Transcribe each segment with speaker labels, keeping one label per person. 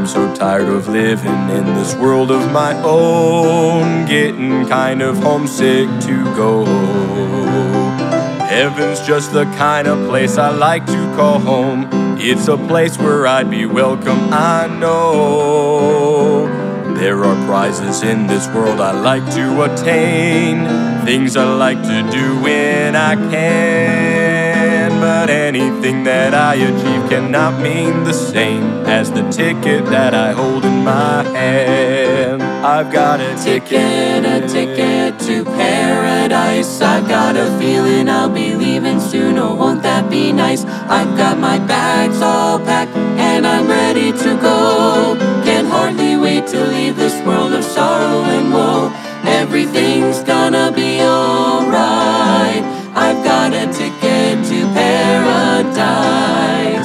Speaker 1: I'm so tired of living in this world of my own, getting kind of homesick to go. Heaven's just the kind of place I like to call home. It's a place where I'd be welcome, I know. There are prizes in this world I like to attain, things I like to do when I can. But anything that I achieve cannot mean the same as the ticket that I hold in my hand. I've got a ticket to paradise. I've got a feeling I'll be leaving soon, oh won't that be nice? I've got my bags all packed and I'm ready to go. Can't hardly wait to leave this world of sorrow and woe. Everything's gonna be alright. I've got a ticket to paradise.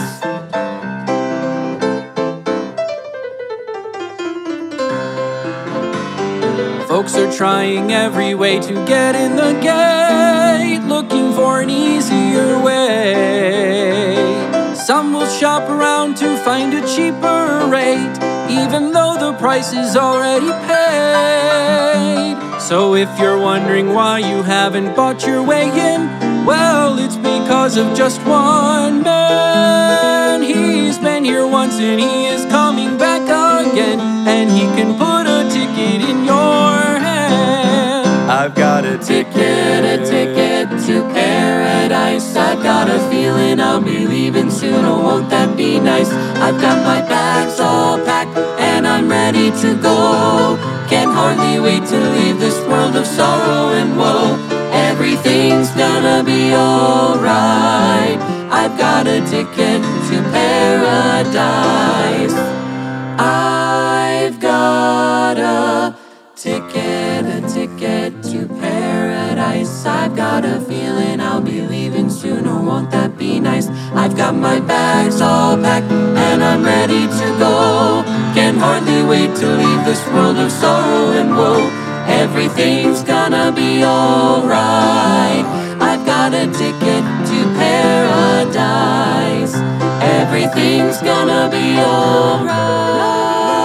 Speaker 1: Folks are trying every way to get in the gate, looking for an easier way. Some will shop around to find a cheaper rate, even though the price is already paid. So if you're wondering why you haven't bought your way in, well, it's because of just one man. He's been here once and he is coming back again, and he can put a ticket in your hand. I've got a ticket to paradise. I've got a feeling I'll be leaving soon, oh won't that be nice? I've got my bags all packed and I'm ready to go. Can't hardly wait to leave this world of sorrow and woe. Everything's gonna be alright. I've got a ticket to paradise. I've got a ticket to paradise. I've got a feeling I'll be leaving soon, oh won't that be nice? I've got my bags all packed and I'm ready to go. Can't hardly wait to leave this world of sorrow and woe. Everything's gonna be alright. I've got a ticket to paradise. Everything's gonna be alright.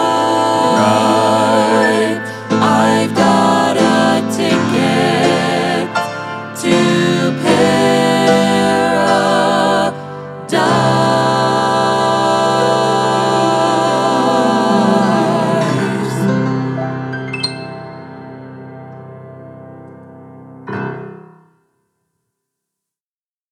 Speaker 1: I've got a ticket to paradise.